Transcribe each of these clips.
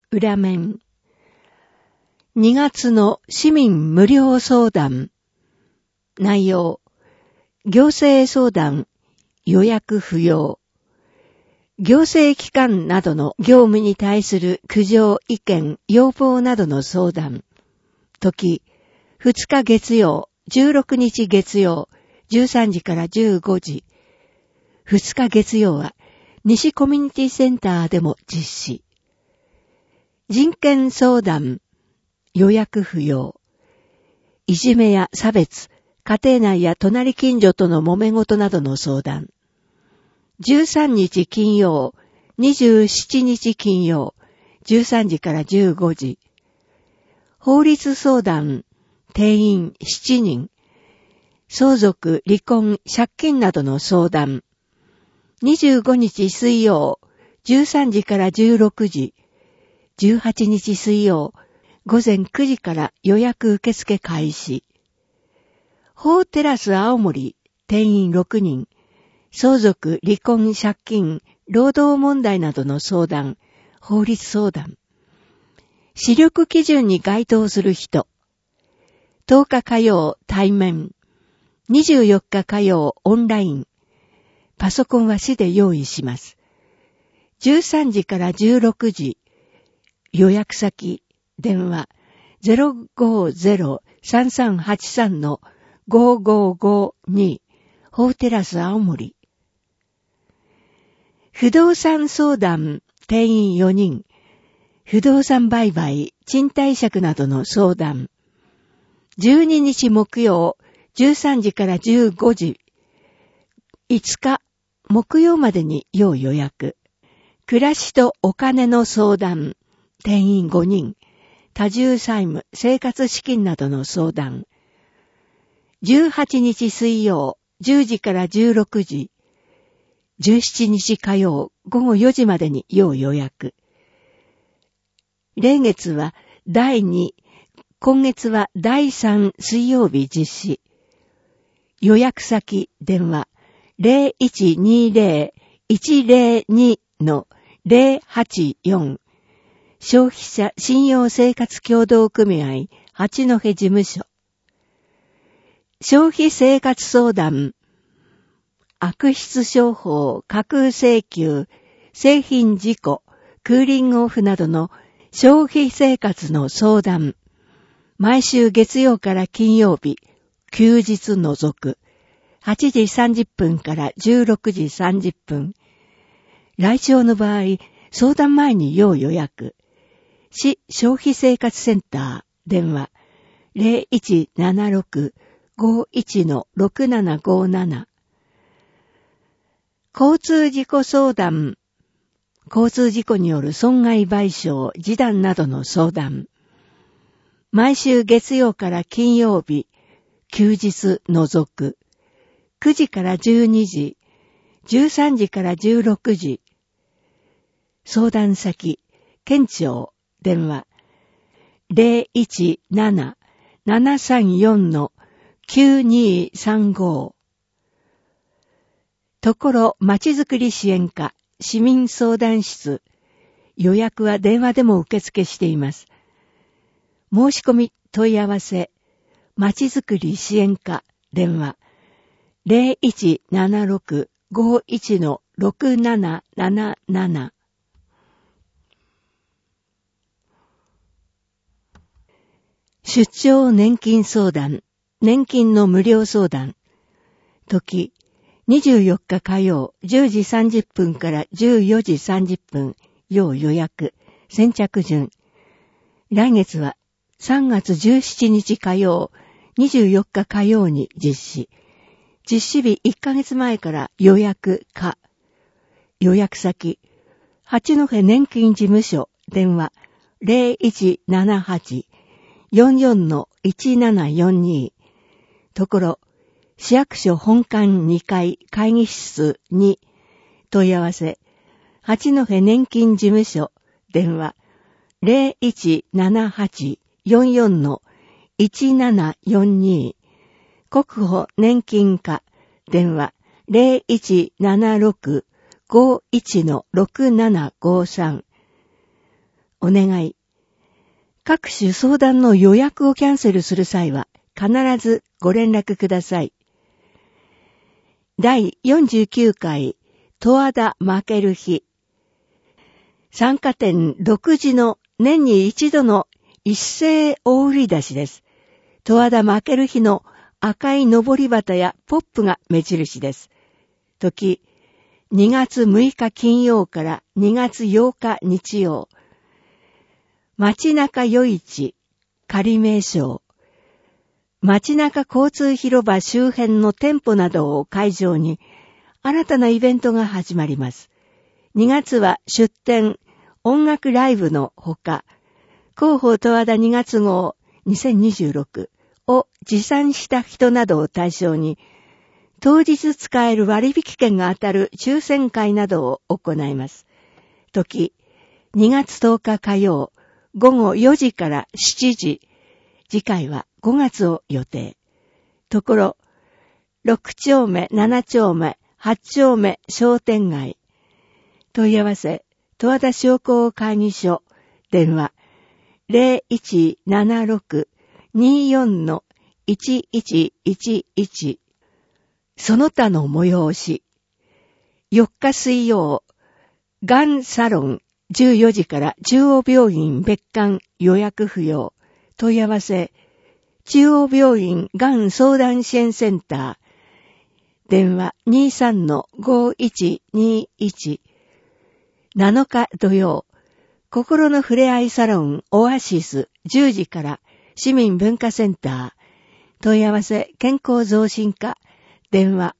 裏面。2月の市民無料相談。内容。行政相談、予約不要。行政機関などの業務に対する苦情、意見、要望などの相談。時、2日月曜、16日月曜、13時から15時。2日月曜は、西コミュニティセンターでも実施。人権相談、予約不要。いじめや差別、家庭内や隣近所との揉め事などの相談。13日金曜、27日金曜、13時から15時。法律相談、定員7人。相続、離婚、借金などの相談。25日水曜、13時から16時。18日水曜、午前9時から予約受付開始。法テラス青森、定員6人。相続、離婚、借金、労働問題などの相談、法律相談。視力基準に該当する人。10日火曜、対面。24日火曜、オンライン。パソコンは市で用意します。13時から16時。予約先、電話、050-3383-5552、法テラス青森。不動産相談、定員4人。不動産売買、賃貸借などの相談。12日木曜、13時から15時。5日、木曜までに要予約。暮らしとお金の相談。定員5人。多重債務、生活資金などの相談。18日水曜、10時から16時。17日火曜、午後4時までに要予約。例月は第2、今月は第3水曜日実施。予約先、電話、0120-102-084。消費者信用生活協同組合八戸事務所。消費生活相談。悪質商法、架空請求、製品事故、クーリングオフなどの消費生活の相談。毎週月曜から金曜日、休日除く。8時30分から16時30分。来庁の場合、相談前に要予約。市消費生活センター、電話、0176-51-6757。交通事故相談。交通事故による損害賠償、示談などの相談。毎週月曜から金曜日、休日除く。9時から12時、13時から16時。相談先、県庁、電話、017-734-9235。ところまちづくり支援課、市民相談室。予約は電話でも受付しています。申し込み問い合わせ、まちづくり支援課、電話、0176-51-6777。出張年金相談、年金の無料相談。時、24日火曜、10時30分から14時30分、要予約、先着順。来月は3月17日火曜、24日火曜に実施。実施日1ヶ月前から予約可。予約先、八戸年金事務所、電話、0178-44-1742。ところ、市役所本館2階会議室2。問い合わせ、八戸年金事務所、電話、0178-44-1742。国保年金課、電話、0176-51-6753。 お願い。各種相談の予約をキャンセルする際は必ずご連絡ください。第49回十和田負ける日。参加店独自の年に一度の一斉大売り出しです。十和田負ける日の赤いのぼり旗やポップが目印です。時、2月6日金曜から2月8日日曜。街中夜市、仮名称。街中交通広場周辺の店舗などを会場に新たなイベントが始まります。2月は出展、音楽ライブのほか、広報十和田2月号2026を持参した人などを対象に、当日使える割引券が当たる抽選会などを行います。時、2月10日火曜、午後4時から7時。次回は5月を予定。ところ、6丁目、7丁目、8丁目商店街。問い合わせ、十和田商工会議所。電話、0176-24-1111。その他の催し。4日水曜、がんサロン14時から中央病院別館予約不要。問い合わせ、中央病院がん相談支援センター。電話 23-5121。7日土曜、心のふれあいサロンオアシス10時から市民文化センター。問い合わせ、健康増進課。電話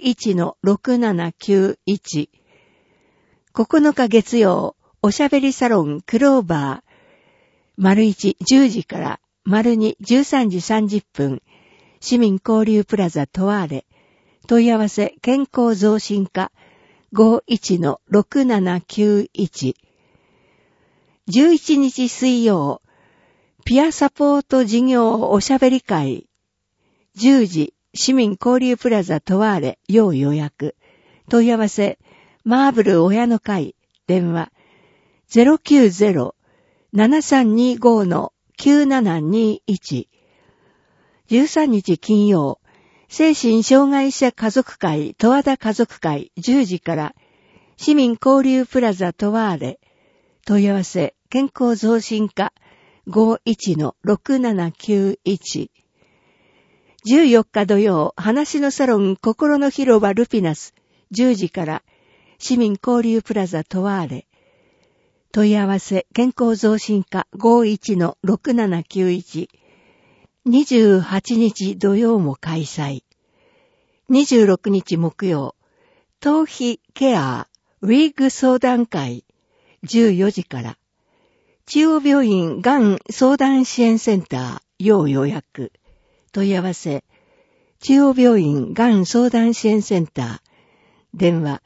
51-6791。9日月曜、おしゃべりサロンクローバー。01 10時から02 13時30分。市民交流プラザトワーレ。問い合わせ、健康増進課。51-6791。11日水曜、ピアサポート事業おしゃべり会。10時、市民交流プラザトワーレ、要予約。問い合わせ、マーブル親の会。電話、090-7325-9721。13日金曜、精神障害者家族会十和田家族会10時から市民交流プラザトワーレ。問い合わせ、健康増進課 51-6791。14日土曜、話のサロン心の広場ルピナス10時から市民交流プラザトワーレ。問い合わせ、健康増進課 51-6791。28日土曜も開催。26日木曜、頭皮ケアウィーグ相談会14時から、中央病院がん相談支援センター要予約。問い合わせ、中央病院がん相談支援センター。電話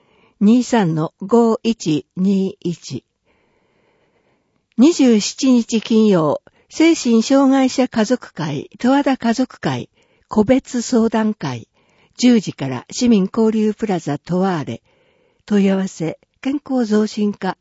23-5121。27日金曜、精神障害者家族会十和田家族会個別相談会10時から市民交流プラザトワーレ。問い合わせ、健康増進課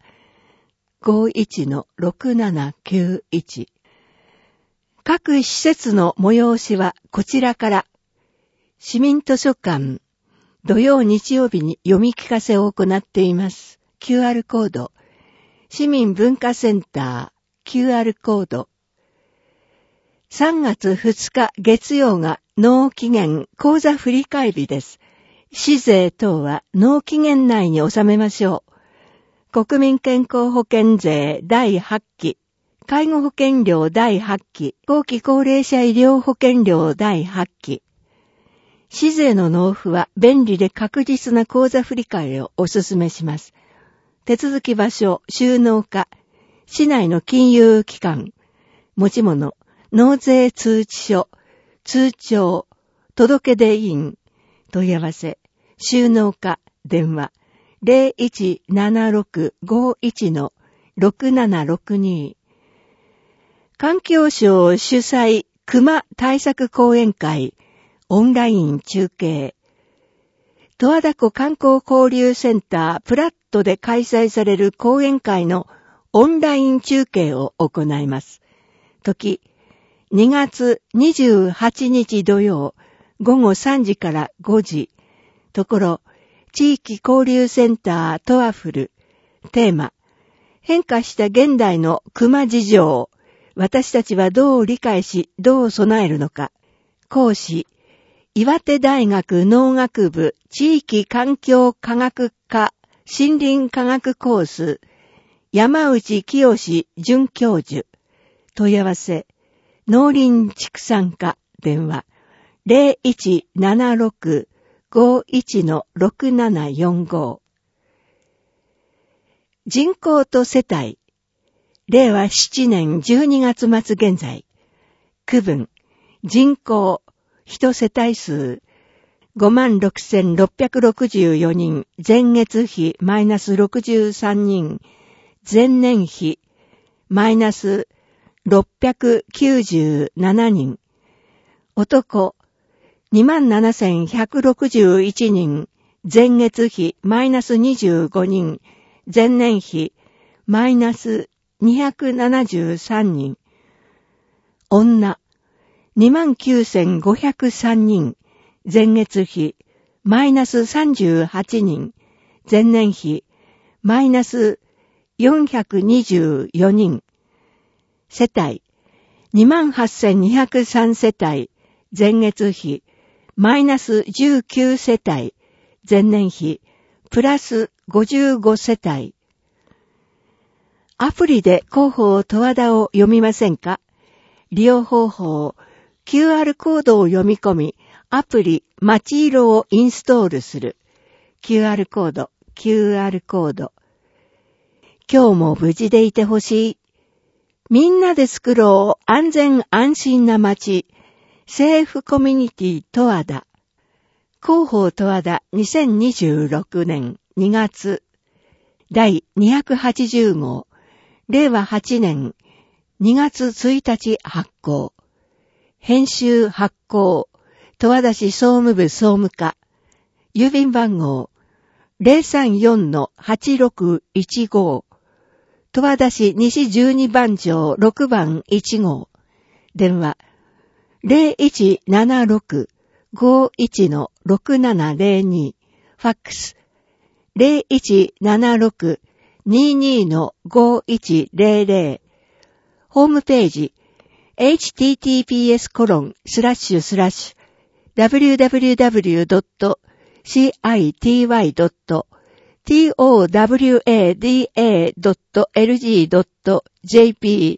51-6791。各施設の催しはこちらから。市民図書館、土曜日曜日に読み聞かせを行っています。QR コード。市民文化センター、QR コード。3月2日月曜が納期限口座振替日です。市税等は納期限内に収めましょう。国民健康保険税第8期、介護保険料第8期、後期高齢者医療保険料第8期。市税の納付は便利で確実な口座振替をお勧めします。手続き場所、収納課、市内の金融機関、持ち物、納税通知書、通帳、届出印、問い合わせ、収納課、電話、017651-6762。環境省主催熊対策講演会、オンライン中継。十和田湖観光交流センタープラットで開催される講演会のオンライン中継を行います。時、2月28日土曜、午後3時から5時。ところ、地域交流センタートワフル。テーマ、変化した現代の熊事情。私たちはどう理解し、どう備えるのか。講師、岩手大学農学部地域環境科学科森林科学コース、山内清准教授。問い合わせ、農林畜産課電話、0176-51-6745。人口と世帯、令和7年12月末現在。区分、人口、一世帯数、56,664人、前月比マイナス63人、前年比マイナス697人。男、27,161人、前月比マイナス25人、前年比マイナス273人。女、29,503人、前月比マイナス38人、前年比マイナス424人。世帯、28,203世帯、前月比マイナス19世帯、前年比プラス55世帯。アプリで広報十和田を読みませんか？利用方法、QR コードを読み込み、アプリまちいろをインストールする。QR コード。今日も無事でいてほしい。みんなで作ろう安全安心な街。セーフコミュニティ十和田。広報十和田2026年2月。第280号。令和8年2月1日発行。編集発行。十和田市総務部総務課。郵便番号 034-8615。十和田市西12番町6番1号。電話 0176-51-6702。ファックス 0176-22-5100。ホームページhttps://www.citywada.lg.jp/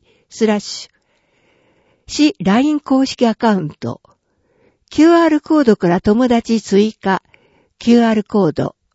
市 LINE 公式アカウント QR コードから友達追加 QR コード